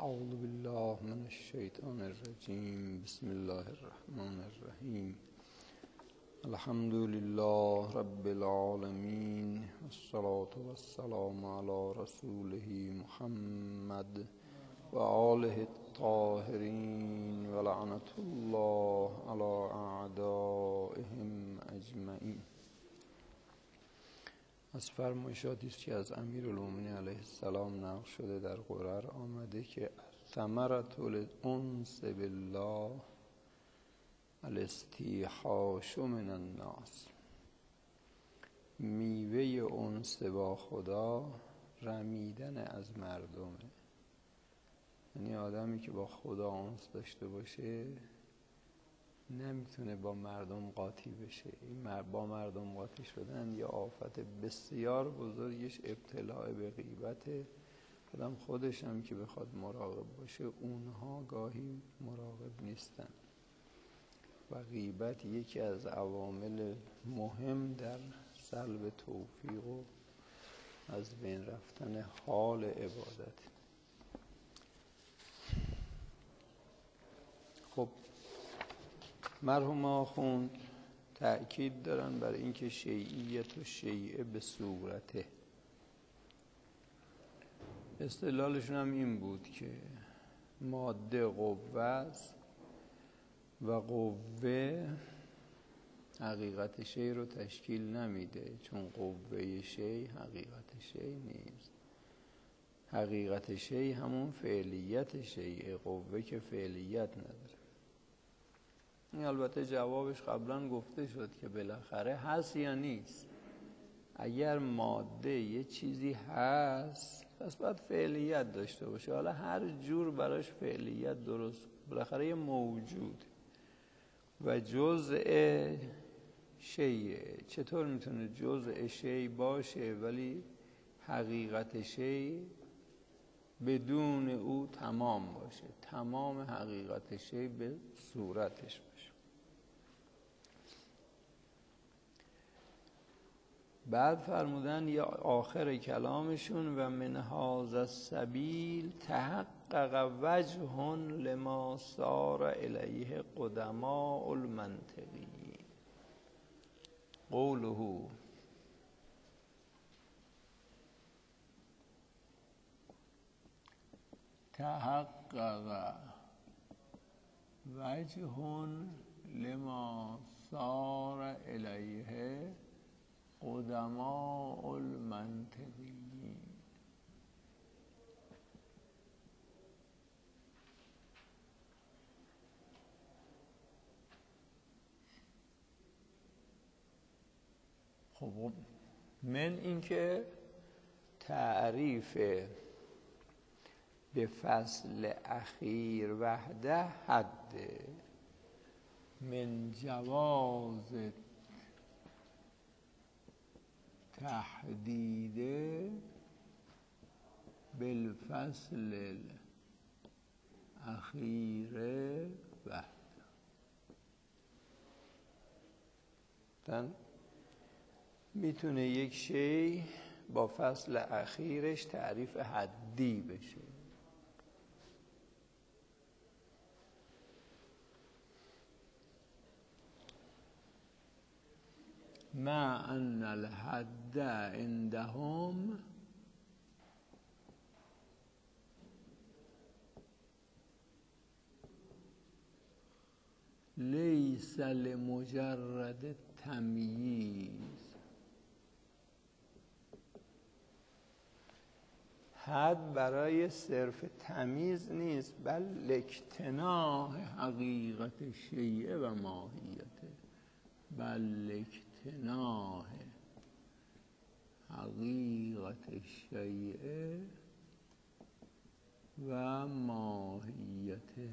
اعوذ بالله من الشیطان الرجیم. بسم الله الرحمن الرحیم. الحمد لله رب العالمین والصلاة والسلام علی رسوله محمد و آله الطاهرین و لعنة الله علی اعدائهم اجمعین. از فرمایشاتی است که از امیرالمومنین علیه السلام نقل شده در قرآن آمده که ثمرة الانس بالله الاستیحاش من الناس، میوه انس با خدا رمیدن از مردمه. یعنی آدمی که با خدا انس داشته باشه نمیتونه با مردم قاطی بشه. این با مردم قاطی شدن یا آفت بسیار بزرگش ابتلاع به غیبته. آدم خودش هم که بخواد مراقب باشه اونها گاهی مراقب نیستن و غیبت یکی از عوامل مهم در سلب توفیق و از بین رفتن حال عبادت. خب مرحوم آخوند تأکید دارن بر اینکه شیعیت و شیعه به صورته. استدلالشون هم این بود که ماده قوه است و قوه حقیقت شیء رو تشکیل نمیده، چون قوه شیء حقیقت شیء نیست. حقیقت شیء همون فعلیت شیء، قوه که فعلیت نداره. این البته جوابش قبلا گفته شد که بالاخره هست یا نیست. اگر ماده یه چیزی هست پس باید فعلیت داشته باشه. حالا هر جور براش فعلیت درست، بالاخره یه موجود و جزء شیء. چطور میتونه جزء شیء باشه ولی حقیقت شیء بدون او تمام باشه؟ تمام حقیقت شیء به صورتش باشه. بعد فرمودن یا آخر کلامشون و من هذا السبیل تحقق وجه لما سار الیه قدماء المنطقی. قوله تحقق وجه لما سار الیه قدماء المنطقی. خب من اینکه تعریف به فصل اخیر وحده حد من جواز تحدید بالفصل الاخیر وحده. میتونه یک شیء با فصل اخیرش تعریف حدی بشه. مع ان الحد عندهم لیس لمجرد التمییز. حد برای صرف تمیز نیست، بل لاکتناء حقیقت شیء و ماهیته. بل لاکتناء حقیقت شیء و ماهیته.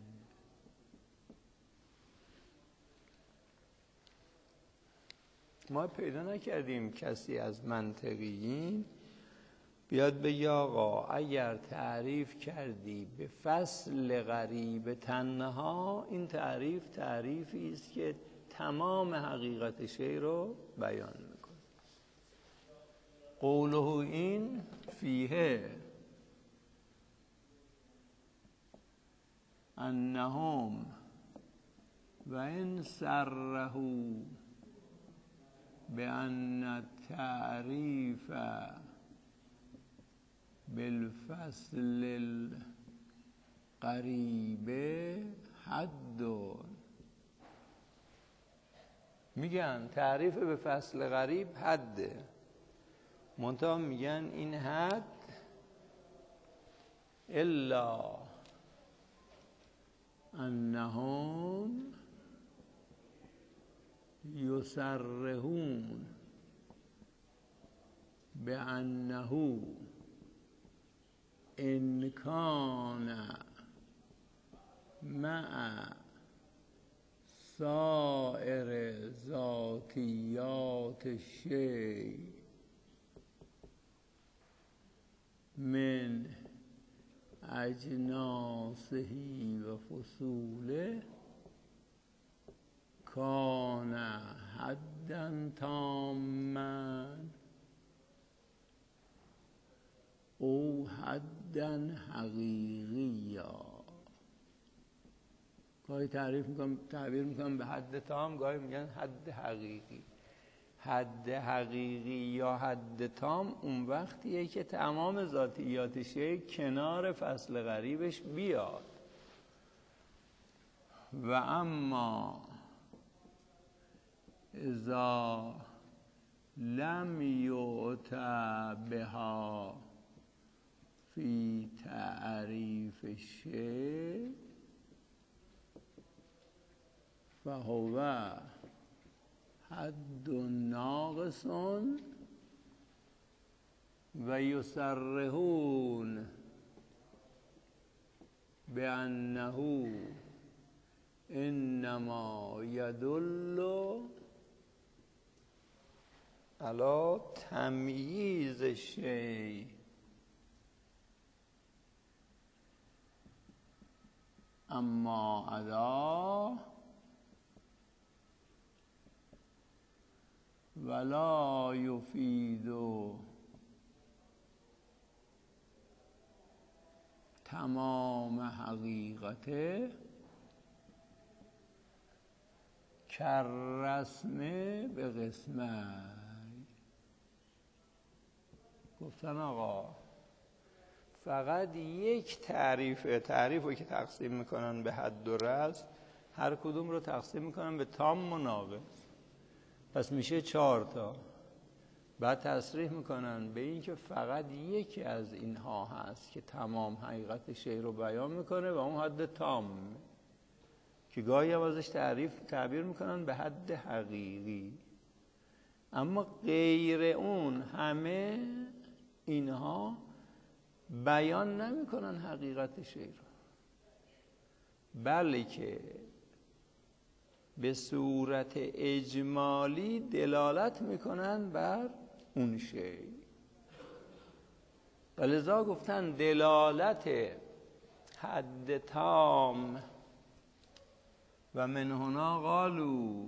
ما پیدا نکردیم کسی از منطقیین بیاد بگه آقا اگر تعریف کردی به فصل غریب تنها، این تعریف تعریفی است که تمام حقیقت شیء رو بیان میکنه. قوله این فیه انهم و ان سره بأن التعریف بالفصل القریب حد. میگن تعریف به فصل غریب حده، منتها میگن این حد الا انهم یصرحون بانه ان کان مع سائر ذاتیات الشیء من اجناسه و فصوله کان حدا تاما او حدا حقیقیا. گاهی تعبیر میکنم به حد تام، گاهی میگن حد حقیقی. حد حقیقی یا حد تام اون وقتیه که تمام ذاتیات شیء کنار فصل غریبش بیاد. و اما اذا لم یؤت بها فی تعریف الشیء فهو حد ناقص و یصرحون بانه انما یدل علی تمییز الشیء اما عدا ولا یفید تمام حقیقته کررسم به قسمه. گفتن آقا فقط یک تعریف رو که تقسیم میکنن به حد و رسم، هر کدوم رو تقسیم میکنن به تام و ناقص، پس میشه 4 تا. بعد تصریح میکنن به این که فقط یکی از اینها هست که تمام حقیقت شیء رو بیان میکنه و اون حد تام، که گاهی هم ازش تعبیر میکنن به حد حقیقی. اما غیر اون همه اینها بیان نمیکنن حقیقت شیء رو، بلکه به صورت اجمالی دلالت میکنن بر اون شیء. ولذا گفتن دلالت حد تام و من هنا قالوا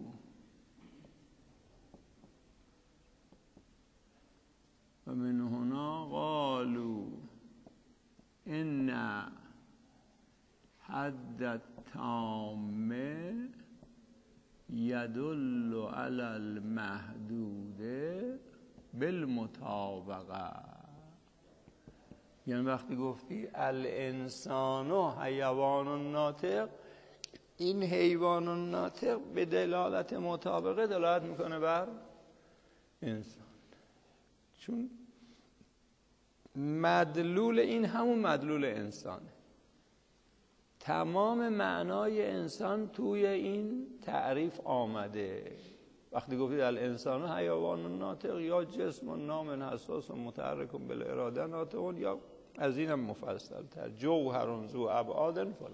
ان حد التام یدل علی المحدود بالمطابقه. یعنی وقتی گفتی الانسان حیوان ناطق، این حیوان ناطق به دلالت مطابقه دلالت میکنه بر انسان، چون مدلول این همون مدلول انسانه. تمام معنای انسان توی این تعریف آمده. وقتی گفتید الانسان حیوان ناطق، یا جسم نام حساس و متحرک بالاراده ناطق، یا از اینم مفصل تر جوهر ذو ابعاد فلان.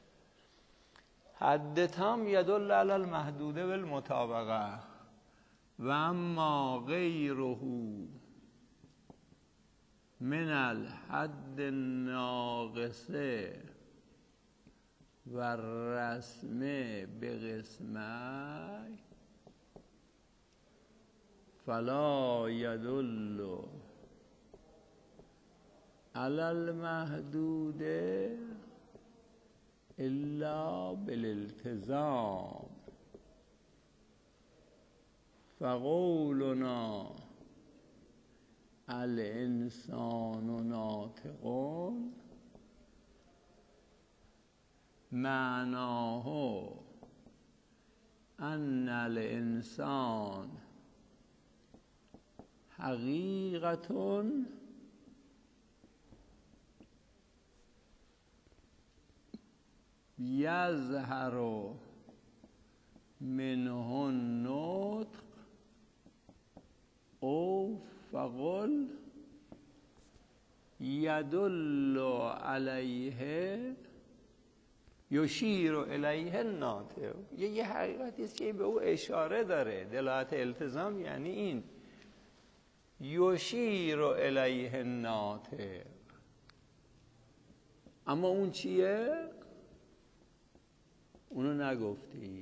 حد تام یدل علی المحدود بالمطابقه و اما غیره من الحد الناقصه و رسم به قسمه فلا یدل علی المحدود الا بالالتزام فقولنا الانسان ناطق معناه ان الانسان حقیقة یظهر منه النطق او فقل یدل علیه یشیر الیه الناطق. یه حقیقتی است که به او اشاره داره. دلالت التزام یعنی این یشیر الیه الناطق. اما اون چیه؟ اونو نگفتی.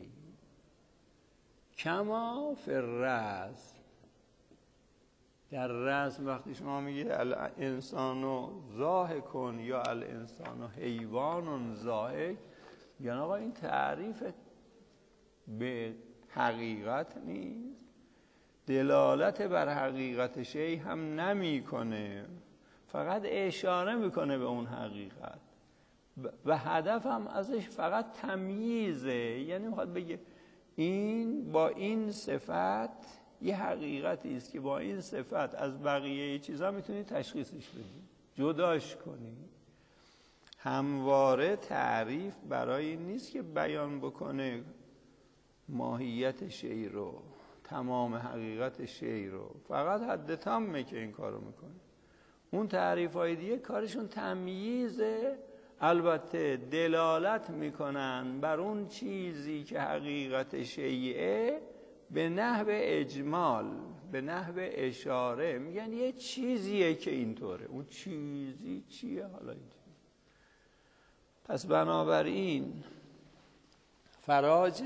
کما فی الرسم، در رسم وقتی شما میگید الانسان ضاحک یا الانسان حیوان ضاحک، یعنی آقا این تعریف به حقیقت نیست، دلالت بر حقیقت شیء هم نمیکنه، فقط اشاره میکنه به اون حقیقت و هدف هم ازش فقط تمییزه. یعنی میخواد بگه این با این صفت یه حقیقتی است که با این صفت از بقیه چیزا میتونی تشخیصش بدی، جداش کنی. همواره تعریف برای این نیست که بیان بکنه ماهیت شیء رو، تمام حقیقت شیء رو، فقط حد تامه که این کارو میکنه. اون تعریف‌های دیگه کارشون تمییزه، البته دلالت میکنن بر اون چیزی که حقیقت شیء به نحو اجمال، به نحو اشاره. میگن یه چیزیه که اینطوره، اون چیزی چیه حالا اینجا. پس بنابراین فراج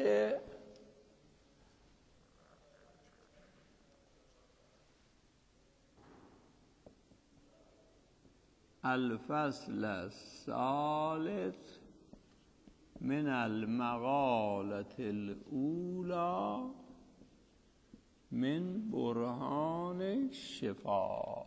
الفصل الثالث من المقالة الأولى من برهان الشفا.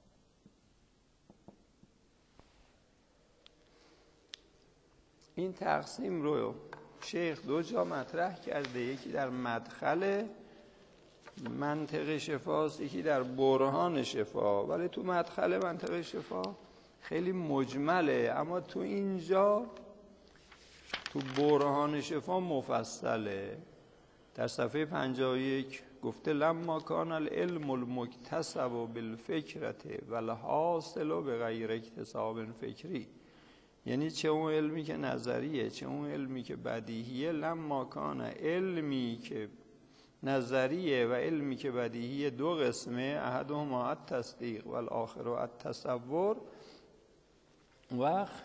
این تقسیم رو شیخ دو جا مطرح کرده، یکی در مدخل منطق شفاست، یکی در برهان شفا. ولی تو مدخل منطق شفا خیلی مجمله، اما تو اینجا تو برهان شفا مفصله. در صفحه 51 گفته لما کان العلم المکتسب بالفکرة والحاصل بغیر اکتساب فکری، یعنی چه اون علمی که نظریه چه اون علمی که بدیهیه. لما کان علمی که نظریه و علمی که بدیهیه دو قسمه، احدهما التصدیق و الاخر التصور. وقت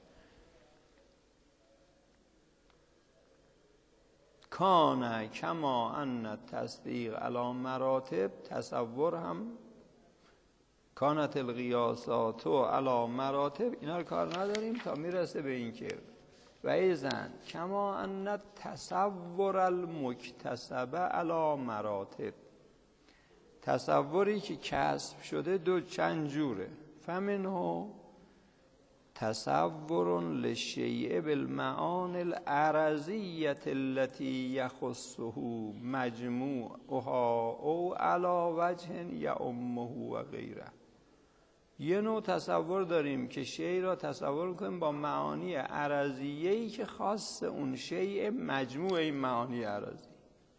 کان کما ان التصدیق علی مراتب، تصور هم کانت القیاسات علی مراتب. اینا رو کار نداریم تا میرسه به این که و ایزن کما ان التصور المکتسب علی مراتب، تصوری که کسب شده چند جوره. فمنه تصور للشیء بالمعانی العرضیة التي یخصه مجموعها او علی وجه یعمه و غیره. یه نوع تصور داریم که شیء را تصور کنیم با معانی عرضیه‌ای که خاص اون شیء مجموع این معانی عرضی.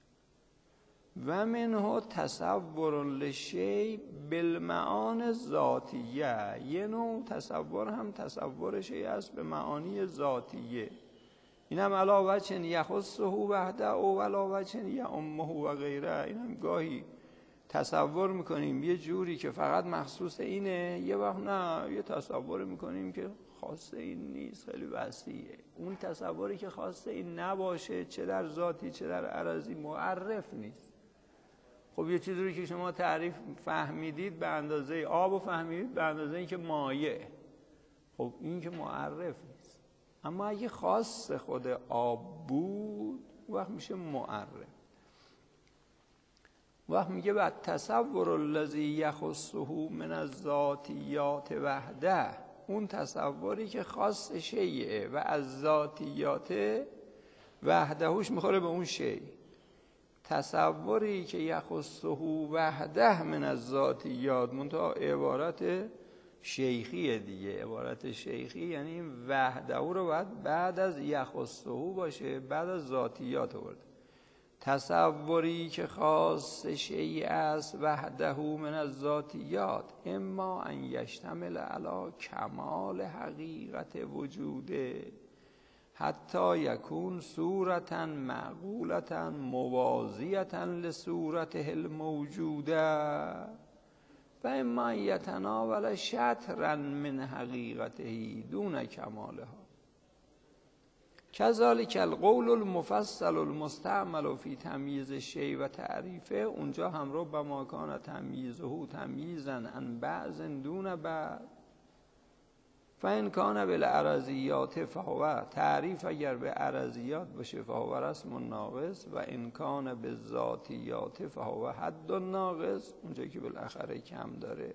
و منه تصور للشیء بالمعانی ذاتیه، یه نوع تصور هم تصور شیء است به معانی ذاتیه. این هم علی وجه یخصه وحده او علی وجه یعمه و غیره. این هم گاهی تصور میکنیم یه جوری که فقط مخصوص اینه، یه وقت نه یه تصور میکنیم که خاص این نیست، خیلی وسیعه. اون تصوری که خاص این نباشه، چه در ذاتی چه در عرضی، معرف نیست. خب یه چیزی رو که شما تعریف فهمیدید به اندازه آب و فهمیدید به اندازه این که مایع، خب این که معرف نیست. اما اگه خاص خود آب بود وقت میشه معرف. وقت میگه بعد تصور الذی یخصه من الذاتیات وحده، اون تصوری که خاص شیعه و از ذاتیات وحدهوش میخوره به اون شیء. تصوری که یخصه وحده من الذاتیات، منتها عبارت شیخیه دیگه. عبارت شیخی یعنی این وحده رو باید بعد از یخصه باشه، بعد از ذاتیات آورده. تصوری که خاص شیء است وحده من الذاتیات، اما ان یشتمل علی کمال حقیقت وجوده حتی یکون صورتا معقولتا موازیتا لصورته الموجوده و اما ان یتناول شطرا من حقیقته دون کمالها. کذالک القول المفصل المستعمل فی تمییز الشیء و تعریفه، اونجا هم ربما کان تمییزه تمییزا عن بعض دون بعض، فان کان بالعرضیات فهو، تعریف اگر به عرضیات باشه فهو رسم ناقص، و ان کان بالذاتیات فهو حد ناقص، اونجا که بالاخره کم داره.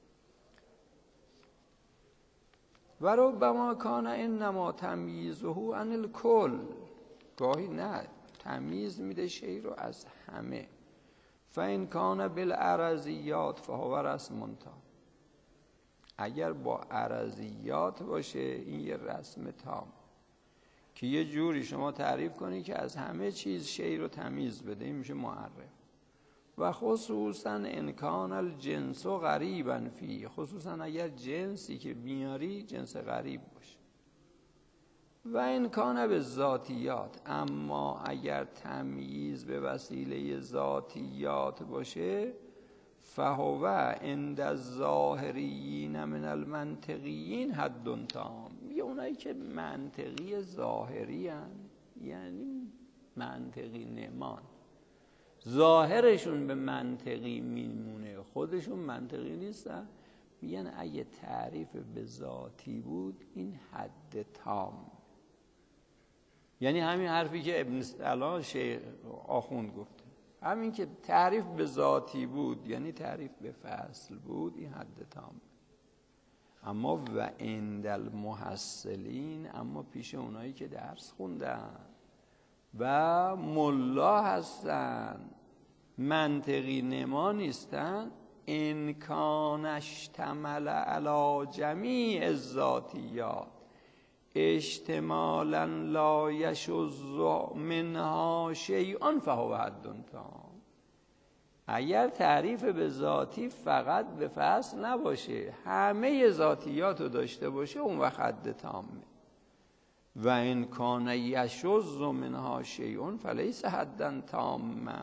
و ربما کان انما تمییزه عن الکل، گاهی نه تمییز میده شی رو از همه. فان کان بالعرضیات فهو رسم تام، اگر با عرضیات باشه این یه رسم تام که یه جوری شما تعریف کنی که از همه چیز شی رو تمییز بده، این میشه معرف. و خصوصا ان کان الجنس غریبا فی، خصوصا اگر جنسی که میاری جنس غریب باشه. و ان کان بالذاتیات، اما اگر تمییز به وسیله ذاتیات باشه فهو عند الظاهریین من المنطقیین حد تام، یه اونایی که منطقی ظاهری هن، یعنی منطقی نمان، ظاهرشون به منطقی میمونه خودشون منطقی نیستن، میگن اگه تعریف به ذاتی بود این حد تام. یعنی همین حرفی که ابن الان شیخ آخوند گفته، همین که تعریف به ذاتی بود یعنی تعریف به فصل بود، این حد تام. اما و عند المحصلین، اما پیش اونایی که درس خوندن و ملا هستن، منطقی نما نیستن، ان کان اشتمل علی جمیع الذاتیات اشتمالا لا یشذ منها شیء فهو حد تام. اگر تعریف به ذاتی فقط به فصل نباشه، همه ذاتیات رو داشته باشه، اون وقت حد تامه. و ان کان یشذ منها شیء فلیس حدا تاما.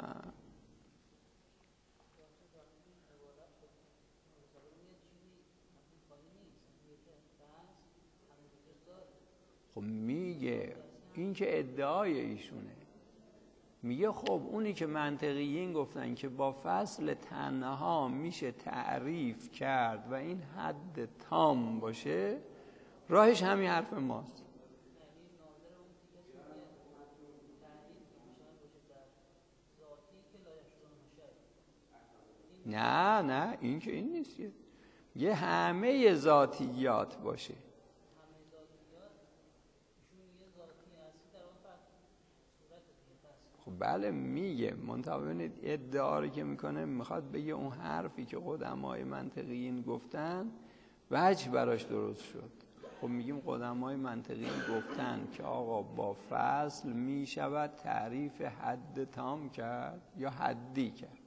خب میگه این که ادعای ایشونه، میگه خب اونی که منطقیین گفتن که با فصل تنها میشه تعریف کرد و این حد تام باشه، راهش همین حرف ماست. نه این که این نیست، یه همه ذاتیات باشه. خب بله میگه، منتها ببینید ادعا رو که میکنه میخواد بگه اون حرفی که قدمای منطقیین گفتن وجه براش درست شد. خب میگیم قدمای منطقیین گفتن که آقا با فصل میشود تعریف حد تام کرد یا حدی کرد.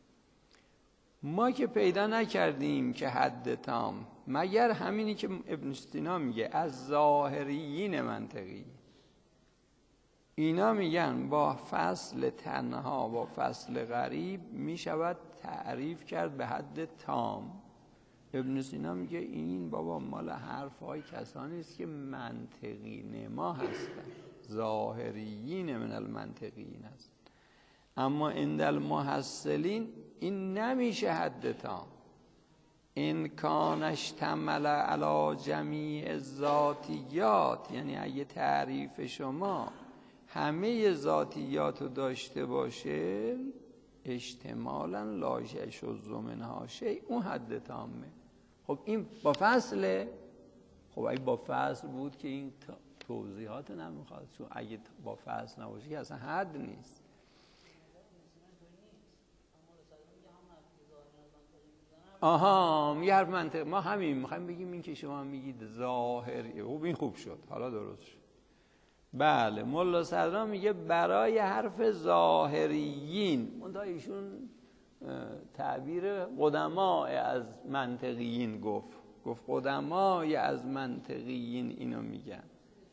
ما که پیدا نکردیم که حد تام، مگر همینی که ابن سینا میگه از ظاهریین منطقی، اینا میگن با فصل تنها با فصل غریب میشود تعریف کرد به حد تام. ابن سینا میگه این بابا مال حرفای کسانی است که منطقی نما هستن، ظاهریین من المنطقیین هستن. اما عند المحصلین این نمیشه حد تام. ان کان اشتمل علی جمیع ذاتیات، یعنی اگه تعریف شما همه ذاتیات رو داشته باشه، اشتمالا لا یشذ منها شیء، اون حد تامه. خب این با فصله. خب اگه با فصل بود که این توضیحات نمیخواد، چون اگه با فصل نباشه که اصلا حد نیست. آها، یه حرف منطق. ما همین میخوایم بگیم این که شما میگید ظاهری. خب این خوب شد، حالا درست شد. بله، ملا صدرا میگه برای حرف ظاهریین، منتها ایشون تعبیر قدماء از منطقیین گفت قدماء از منطقیین اینو میگن.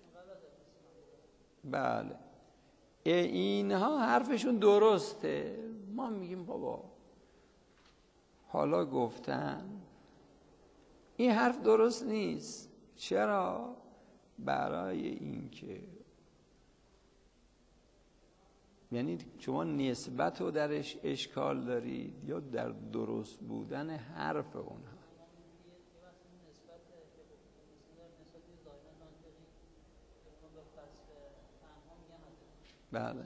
بله، اینها حرفشون درسته. ما میگیم بابا حالا گفتن این حرف درست نیست. چرا؟ برای اینکه یعنی شما نسبت رو درش اشکال دارید یا در درست بودن حرف اونها. بله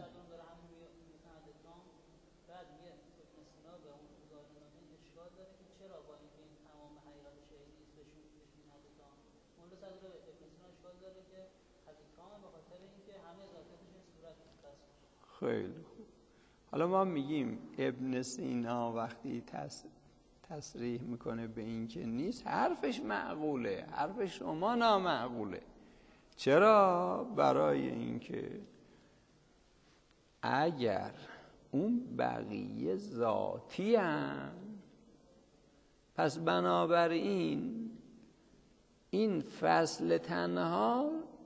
خیلی خوب. حالا ما میگیم ابن سینا وقتی تصریح میکنه به این که نیست، حرفش معقوله، حرف شما نامعقوله. چرا؟ برای اینکه اگر اون بقیه ذاتی هم، پس بنابراین این فصل تنها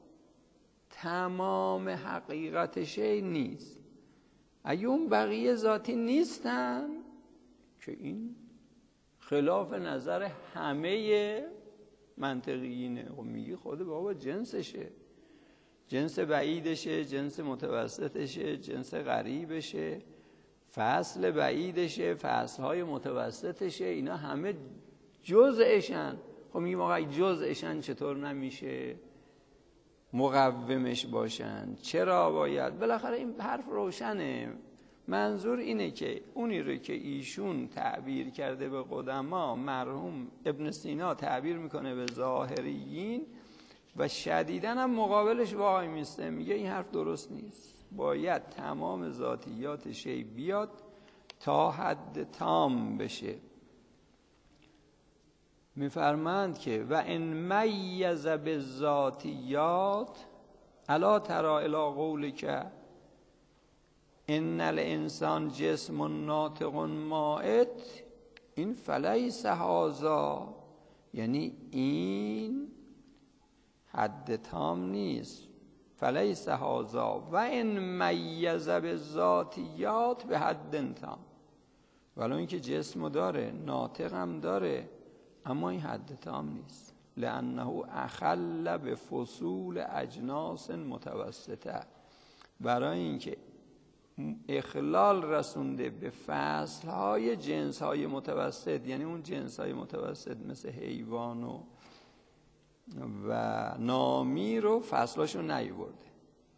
تمام حقیقت شی نیست. اگه اون بقیه ذاتی نیستن که این خلاف نظر همه منطقیینه. و میگی خود بابا جنسشه، جنس بعیدشه، جنس متوسطشه، جنس غریبشه، فصل بعیدشه، فصلهای متوسطشه، اینا همه جزءشن. خب میگیم آقا جزءشن چطور نمیشه مقومش باشن؟ چرا باید؟ بالاخره این حرف روشنه. منظور اینه که اونی رو که ایشون تعبیر کرده به قدما، مرحوم ابن سینا تعبیر میکنه به ظاهریین و شدیداً هم مقابلش وای میسته، میگه این حرف درست نیست، باید تمام ذاتیات شی بیاد تا حد تام بشه. میفرماند که و ان میز بالذاتیات الا تری الی قولک ان الانسان جسم ناطق مائت، این فلیس هذا، یعنی این حد تام نیست. فلیس هذا و ان میز بالذاتیات به حد تام، ولو اینکه جسم داره، ناطق هم داره، اما این حد تام نیست. لانه اخل به فصول اجناس متوسطه، برای اینکه اخلال رسونده به فصلهای جنسهای متوسط، یعنی اون جنسهای متوسط مثل حیوان و نامی رو فصلاشو نیورده.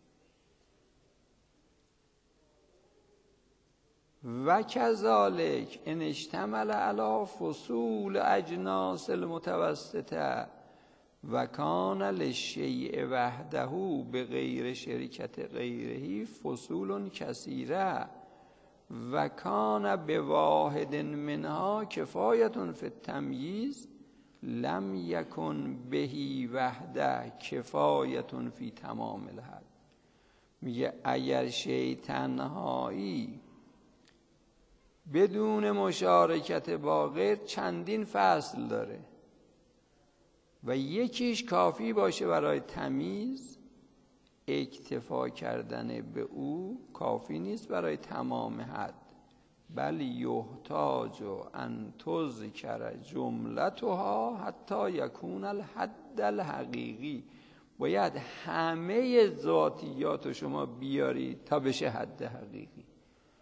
و کذالک ان اشتمل علی فصول اجناس المتوسطه و کان للشیء وحده به غیر شرکت غیره فصول کثیره و کان بواحد منها کفایت فی التمییز لم یکن بهی وحده کفایت فی تمام الحد. میگه اگر شیء تنهایی بدون مشارکت با غیر چندین فصل داره و یکیش کافی باشه برای تمیز، اکتفا کردن به او کافی نیست برای تمام حد، بل یحتاج ان تذکر جملتها حتی یکون الحد الحقیقی، باید همه ذاتیات شما بیاری تا بشه حد حقیقی.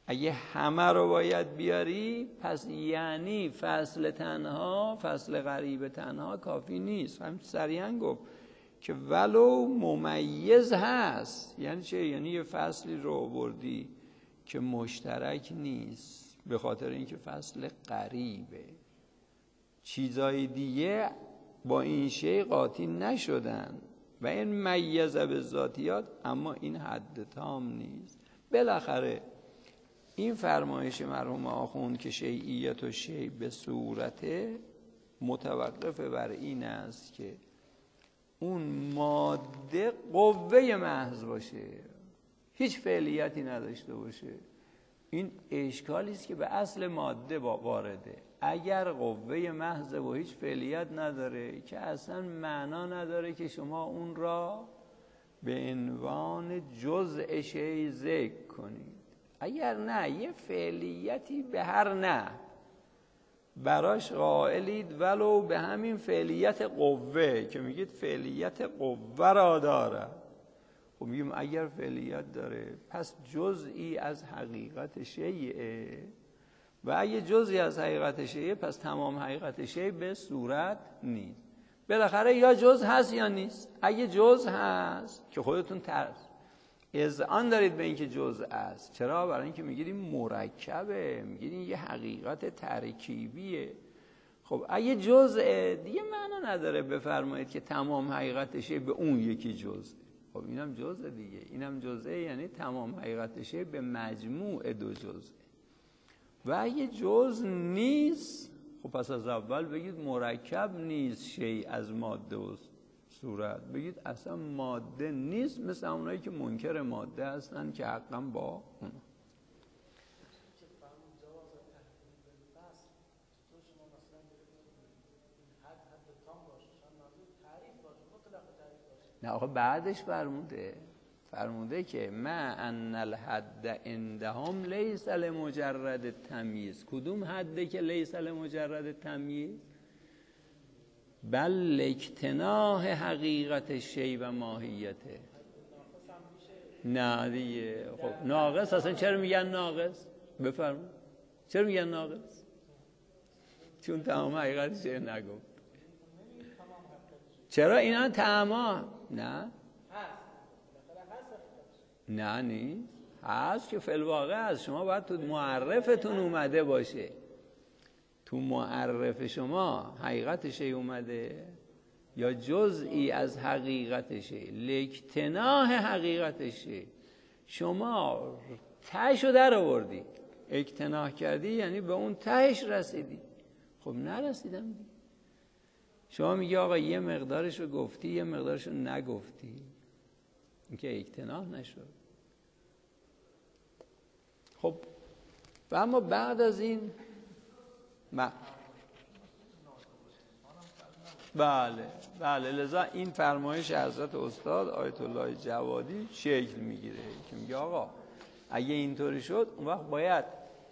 اگه همه رو باید بیاری پس یعنی فصل تنها، فصل غریب تنها کافی نیست. هم سریعا گفت که ولو ممیز هست. یعنی چه؟ یعنی یه فصلی رو آوردی که مشترک نیست به خاطر اینکه فصل غریبه، چیزای دیگه با این شی قاطی نشدن و این میزه به ذاتیات، اما این حد تام نیست. بالاخره این فرمایش مرحوم آخوند که شیعیت و شیع به صورت متوقف بر این است که اون ماده قوه محض باشه، هیچ فعلیتی نداشته باشه. این اشکالی است که به اصل ماده وارده. اگر قوه محض و هیچ فعلیت نداره که اصلا معنا نداره که شما اون را به عنوان جزء شیء ذکر کنید. اگر نه یه فعلیتی به هر نه براش قائلید، ولو به همین فعلیت قوه که میگید فعلیت قوه را داره، خب میگیم اگر فعلیت داره پس جزئی از حقیقت شیء، و اگه جزئی از حقیقت شیء پس تمام حقیقت شیء به صورت نیست. بالاخره یا جز هست یا نیست. اگه جز هست که خودتون اذعان دارید به اینکه جزء است. چرا؟ برای اینکه میگید این مرکبه، میگید این یه حقیقت ترکیبیه. خب اگه جزء دیگه معنا نداره بفرمایید که تمام حقیقتشه به اون یکی جزء. خب اینم جزء دیگه، اینم جزء، یعنی تمام حقیقتشه به مجموع دو جزء. و اگه جزء نیست خب پس از اول بگید مرکب نیست شیء از ماده و صورت، بگید اصلا ماده نیست، مثل اونایی که منکر ماده هستن که حقا با اون. نه آخه بعدش فرموده که ما ان الحد عندهم لیس لمجرد تمییز. کدوم حده که لیس لمجرد تمییز؟ بل لاکتناح حقیقت شیء و ماهیته. نه دیگه. خب ناقص اصلا چرا میگن ناقص؟ بفرمایید چرا میگن ناقص؟ چون تمام حقیقت شیء نگفت. چرا اینا تمام؟ نه نیست، هست که فی الواقع هست. شما باید تو معرفتون اومده باشه، تو معرف شما حقیقت شیء اومده یا جزئی از حقیقت شیء. لاکتناح حقیقت شیء، شما تهشو در آوردی، اکتناح کردی یعنی به اون تهش رسیدی. خب نرسیدم دی. شما میگی آقا یه مقدارشو گفتی یه مقدارشو نگفتی، این که اکتناح نشد. خب و اما بعد از این بله لذا این فرمایش حضرت استاد آیت الله جوادی شکل میگیره که میگه آقا اگه اینطوری شد اون وقت باید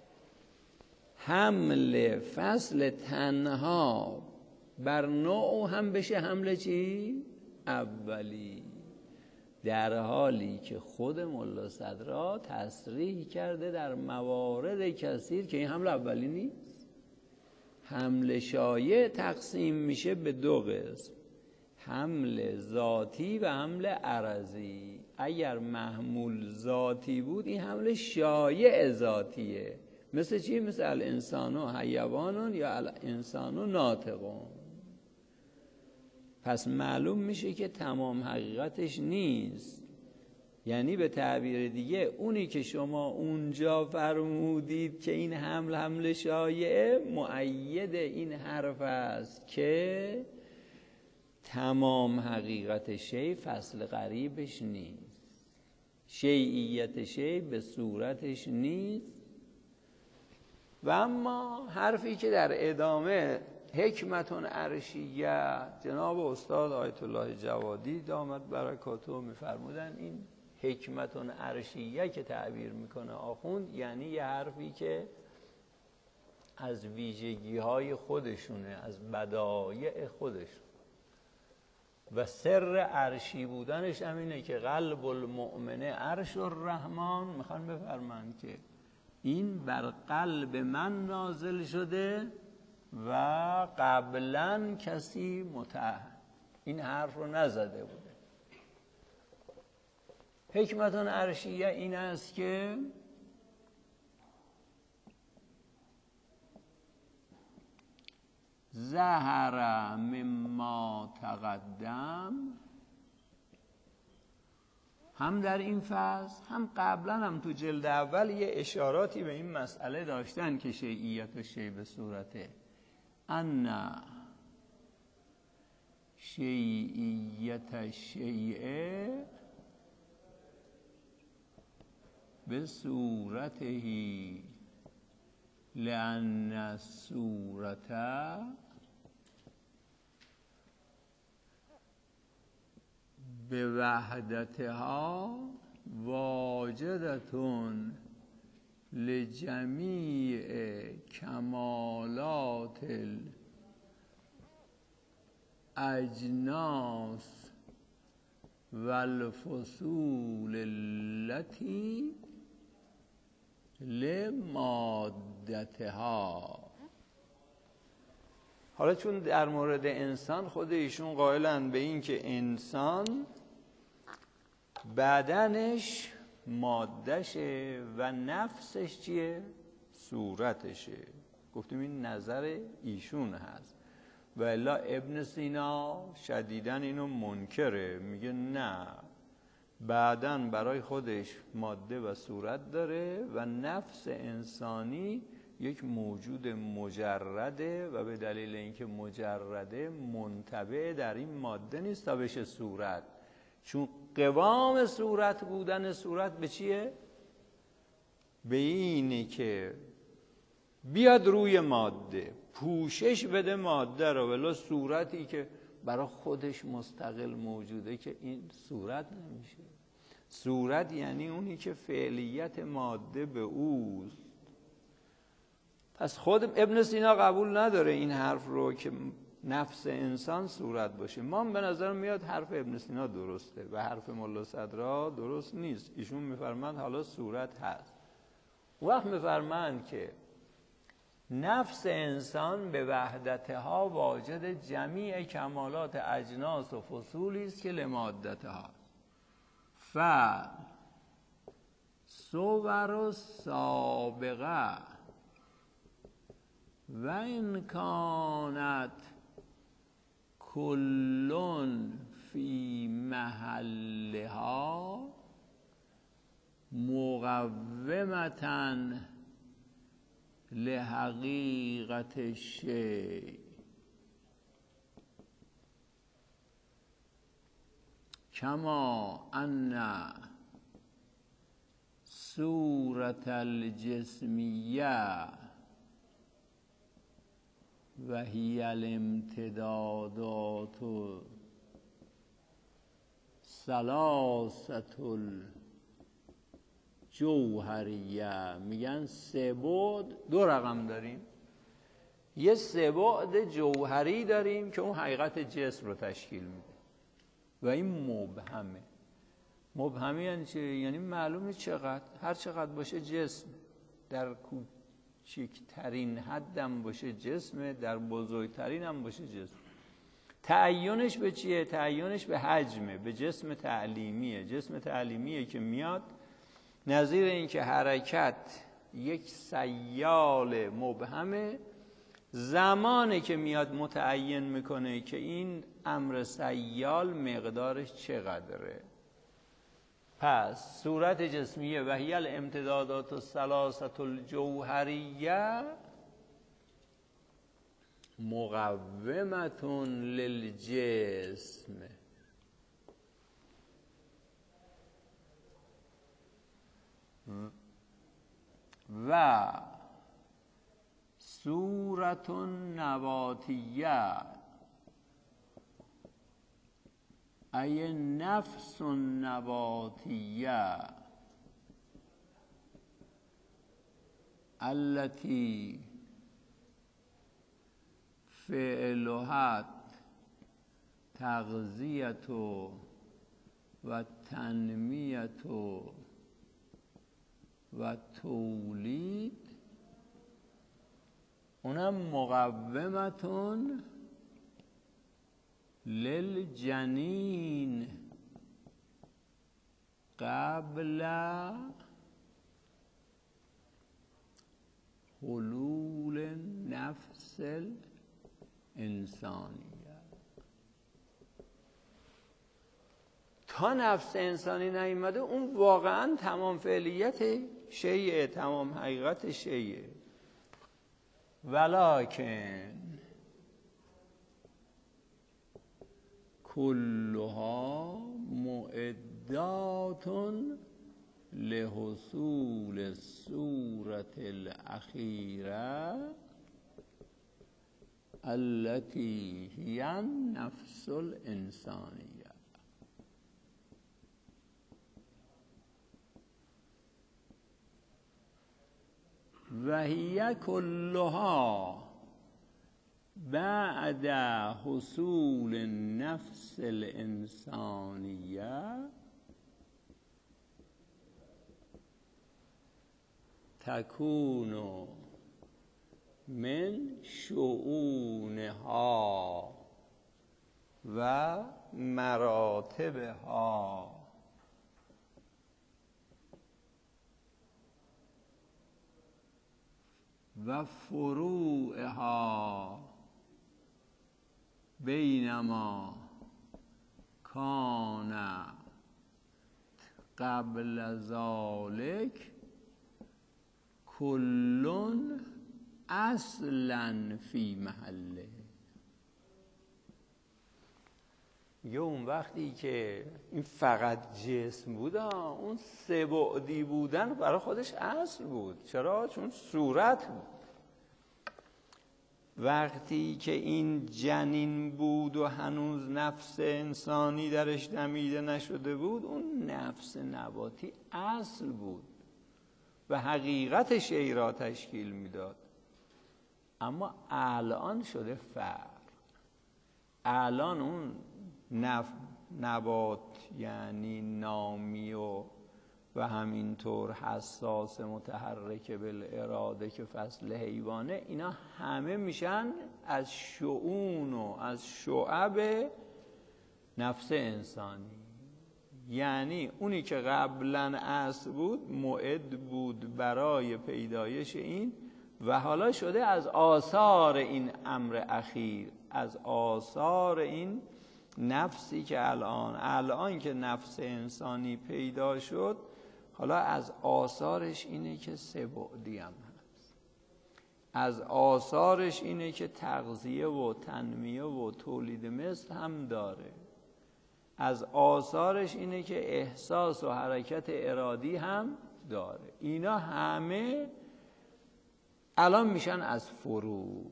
حمل فصل تنها بر نوع هم بشه حمل چی؟ اولی، در حالی که خود ملا صدرا تصریح کرده در موارد کثیر که این حمل اولی نیست. حمل شایع تقسیم میشه به دو قسم، حمل ذاتی و حمل عرضی. اگر محمول ذاتی بود این حمل شایع ذاتیه. مثل چی؟ مثل الانسان و حیوانون یا الانسان و ناطقون. پس معلوم میشه که تمام حقیقتش نیست. یعنی به تعبیر دیگه اونی که شما اونجا فرمودید که این حمل شایعه، مؤید این حرف است که تمام حقیقت شیء فصل غریبش نیست، شیعیت شیء به صورتش نیست. و اما حرفی که در ادامه حکمتون عرشیه جناب استاد آیت الله جوادی دامت برکاته میفرمودن، این حکمتون عرشیه که تعبیر میکنه آخوند یعنی یه حرفی که از ویژگی های خودشونه، از بدایع خودشون و سر عرشی بودنش همینه که قلب المؤمنه عرش الرحمن. میخوان بفرمان که این بر قلب من نازل شده و قبلا کسی این حرف رو نزده بوده. حکمت عرشیه این است که ظهر مما تقدم، هم در این فصل هم قبلا هم تو جلد اول یه اشاراتی به این مسئله داشتن که شیعیت و شیع به صورته ان شیعیت شیعه به صورته لأن الصورت به وحدتها واجدتون لجمیع کمالات الاجناس والفصول التي لمادتها. حالا چون در مورد انسان خود ایشون قائلن به این که انسان بدنش مادهشه و نفسش چیه؟ صورتشه. گفتیم این نظر ایشون هست و الا ابن سینا شدیداً اینو منکره، میگه نه، بدن برای خودش ماده و صورت داره و نفس انسانی یک موجود مجرده و به دلیل اینکه مجرده منطبع در این ماده نیست تا بشه صورت، چون قوام صورت بودن صورت به چیه؟ به اینه که بیاد روی ماده پوشش بده ماده رو، ولی صورتی که برای خودش مستقل موجوده که این صورت نمیشه. صورت یعنی اونی که فعلیت ماده به اوست. پس خود ابن سینا قبول نداره این حرف رو که نفس انسان صورت باشه. ما به نظر میاد حرف ابن سینا درسته و حرف ملا صدرا درست نیست. ایشون میفرمند حالا صورت هست، وقت میفرمند که نفس انسان به وحدتها واجد جمیع کمالات اجناس و فصولی است که لمادتها صور سابقه و این کانت کلون فی محلها مقومتن لحقیقت شیء کما ان صورت الجسمیه و هی الامتدادات ثلاثه الجوهریه. میگن سه بعد، دو رقم داریم، یه سه بعد جوهری داریم که اون حقیقت جسم رو تشکیل میده و این مبهمه. مبهمی یعنی چه؟ یعنی معلومه چقدر، هر چقدر باشه جسم، در کوچکترین حدم باشه جسم، در بزرگترین هم باشه جسم. تعیینش به چیه؟ تعیینش به حجمه، به جسم تعلیمیه. جسم تعلیمیه که میاد نظیر این که حرکت یک سیال مبهمه، زمانی که میاد متعین میکنه که این امر سیال مقدارش چقدره. پس صورت جسمیه و هی الامتدادات الثلاثه الجوهریه مقومتون للجسم و صورت نباتیه ای نفس نباتیه التي فعلها تغذیه و تنمیه و تولید اونم مقومتون للجنین قبل حلول نفس الانسانیه. تا نفس انسانی نیامده اون واقعا تمام فعلیت شیء، تمام حقیقت شیء. ولکن کلها معدات لحصول الصورة الأخيرة التي هي النفس الإنسانية. و هي كلها بعد حصول النفس الإنسانية تكون من شؤونها و مراتبها و فروعها بینما کان قبل ذلك کل اصلا فی محله. یه اون وقتی که این فقط جسم بود، اون سه بعدی بودن برای خودش اصل بود. چرا؟ چون صورت بود. وقتی که این جنین بود و هنوز نفس انسانی درش دمیده نشده بود، اون نفس نباتی اصل بود و حقیقت شیء را تشکیل میداد. اما الان شده فرق. الان اون نبات یعنی نامی و همینطور حساس متحرک بالاراده که فصل حیوانه، اینا همه میشن از شؤون و از شعب نفس انسانی. یعنی اونی که قبلا اصل بود معد بود برای پیدایش این، و حالا شده از آثار این امر اخیر، از آثار این نفسی که الان که نفس انسانی پیدا شد، حالا از آثارش اینه که سه بعدی هم هست. از آثارش اینه که تغذیه و تنمیه و تولید مثل هم داره. از آثارش اینه که احساس و حرکت ارادی هم داره. اینا همه الان میشن از فروع.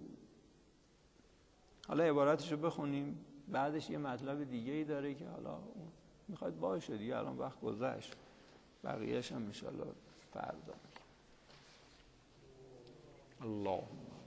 حالا عبارتشو بخونیم، بعدش یه مطلب دیگه ای داره که حالا میخواید باشه دیگه، الان وقت گذشت، بقیهش هم انشاءالله فردا. اللهم